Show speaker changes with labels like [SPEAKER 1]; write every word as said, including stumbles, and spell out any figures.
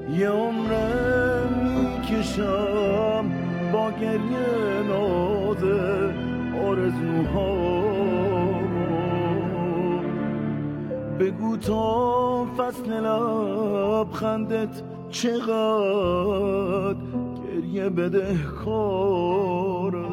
[SPEAKER 1] یه عمره میکشم با گریه نازه آرزوهامو. بگو تا فصل لبخندت چقدر گریه بدهکارم.